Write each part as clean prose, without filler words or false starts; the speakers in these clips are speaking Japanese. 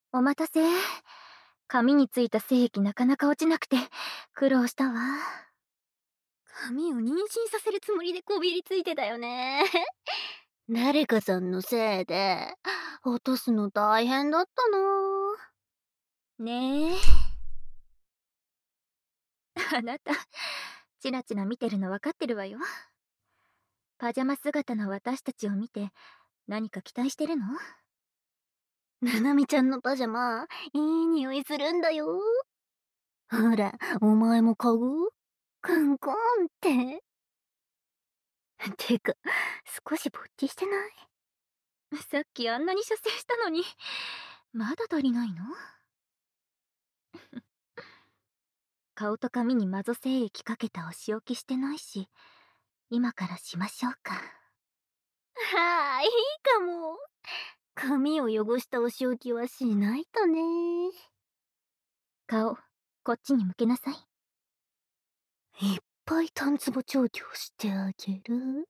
お待たせ。髪についた精液なかなか落ちなくて苦労したわ。 髪を妊娠させるつもりでこびりついてたよね。 誰かさんのせいで落とすの大変だったな。 ねえ。あなた、チラチラ見てるの分かってるわよ。パジャマ姿の私たちを見て何か期待してるの？ ななみちゃんのパジャマ、いい匂いするんだよ。ほら、お前も嗅ぐ？クンクンって。てか、少しぼっちしてない？ さっきあんなに射精したのに、まだ足りないの？顔と髪にマゾ精液かけたお仕置きしてないし、今からしましょうか。 いいかも。髪を汚したお仕置きはしないとね。 顔、こっちに向けなさい。 いっぱいタンツボ調教してあげる。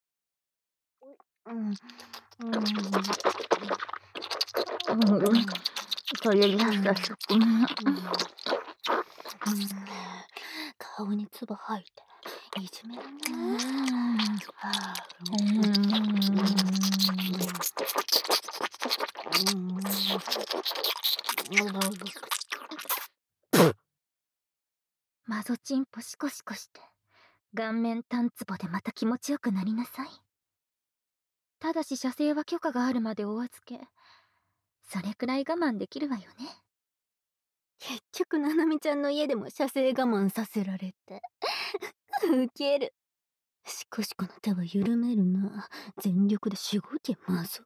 それじゃ早速顔に唾吐いていじめるね。 マゾチンポシコシコして顔面タンツボでまた気持ちよくなりなさい。ただし射精は許可があるまでお預け。それくらい我慢できるわよね。 結局ななみちゃんの家でも射精我慢させられてウケる。しこしこの手は緩めるな。全力でしごけまず。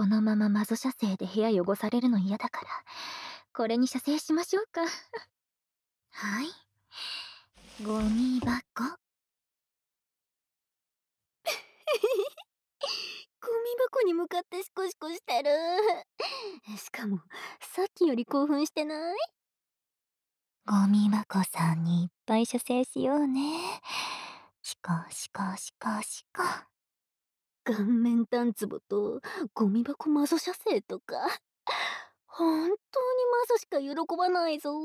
このままマゾ射精で部屋汚されるの嫌だから、これに射精しましょうか。はい。ゴミ箱。 ゴミ箱に向かってシコシコしてる。しかも、さっきより興奮してない？ゴミ箱さんにいっぱい射精しようね。シコシコシコシコ。顔面タンツボとゴミ箱マゾ射精とか。本当にマゾしか喜ばないぞ。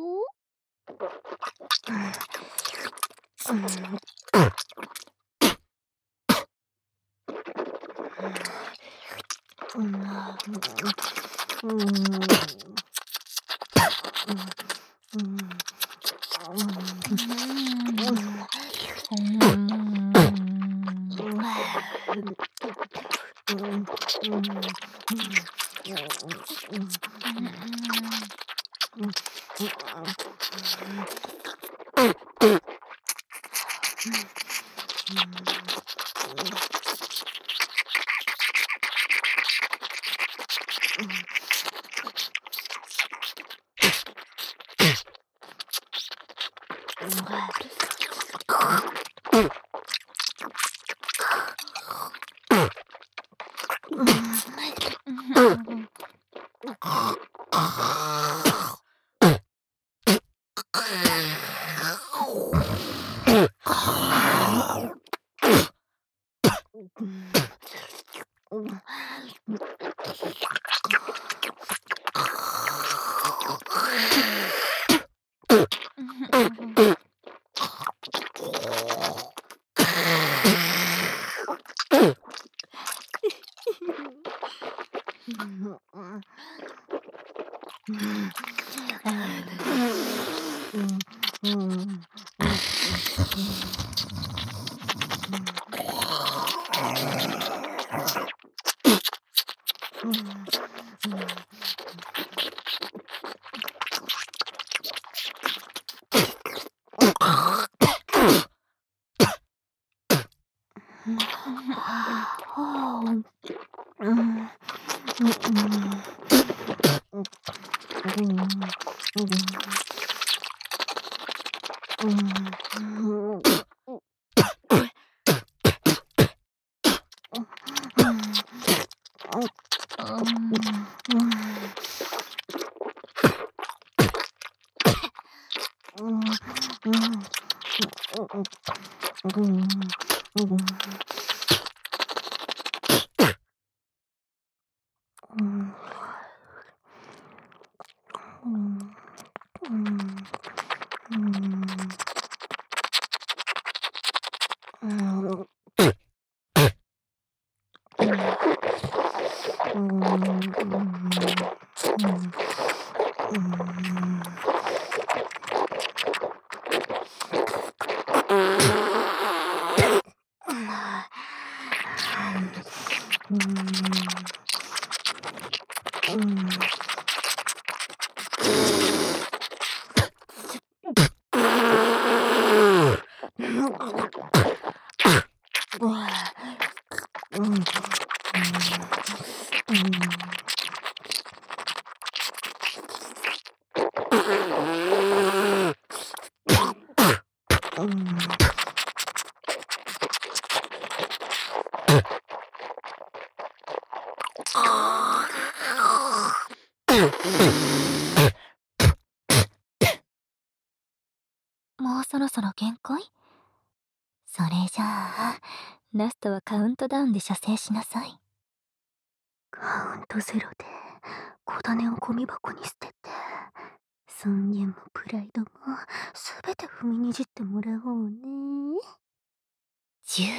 もうそろそろ限界？それじゃあ、ラストはカウントダウンで射精しなさい。カウント0で小種をゴミ箱に捨てて、尊厳もプライドも全て踏みにじってもらおうね。10。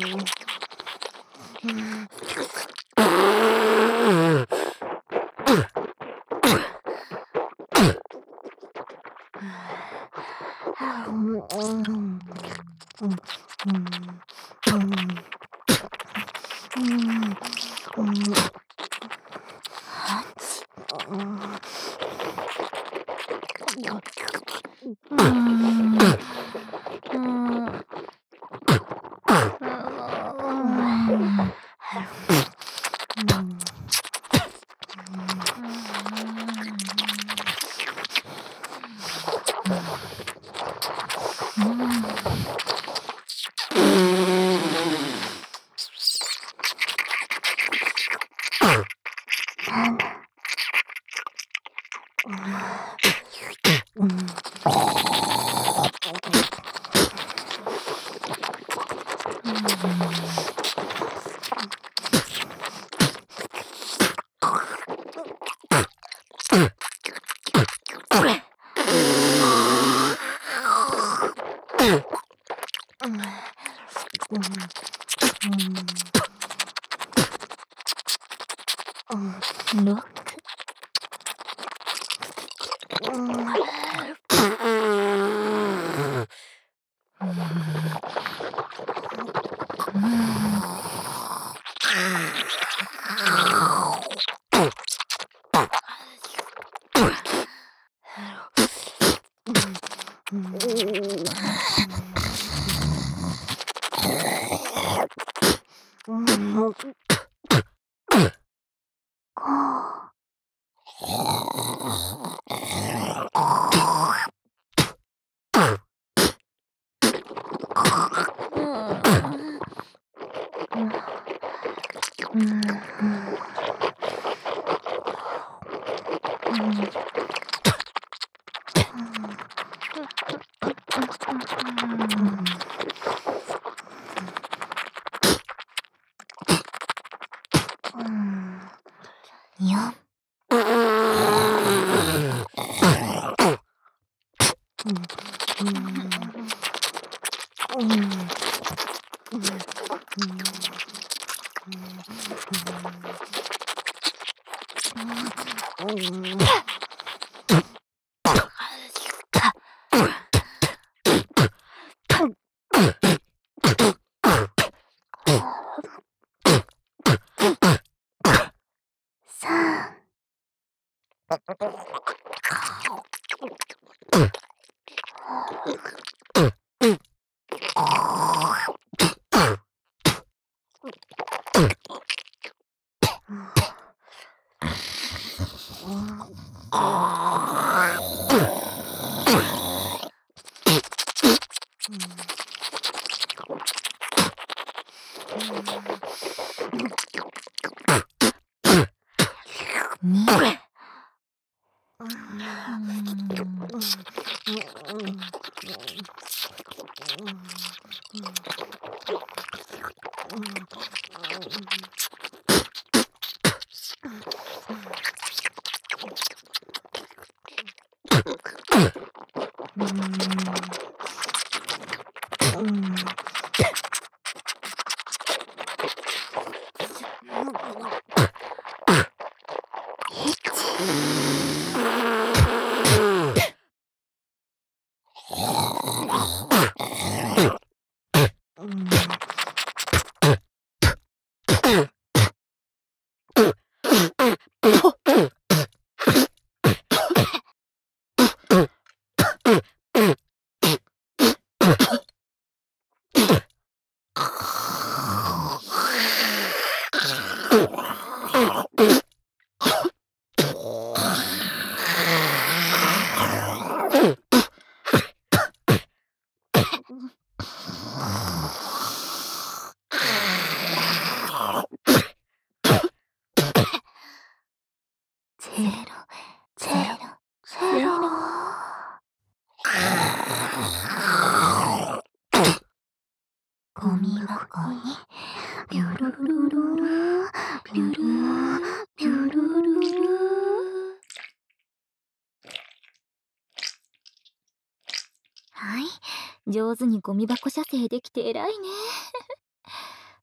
上手にゴミ箱射精できて偉いね。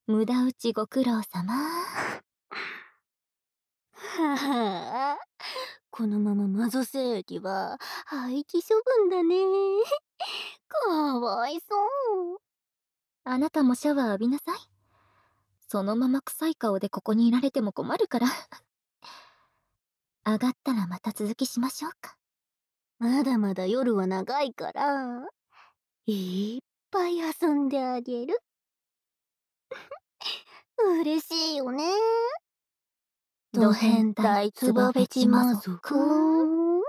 無駄打ちご苦労様。 ははあ、このままマゾセ液は廃棄処分だね。かわいそう。 あなたもシャワー浴びなさい。そのまま臭い顔でここにいられても困るから。上がったらまた続きしましょうか。 まだまだ夜は長いから、いっぱい遊んであげる。嬉しいよね。 ド変態ツバフェチ魔族。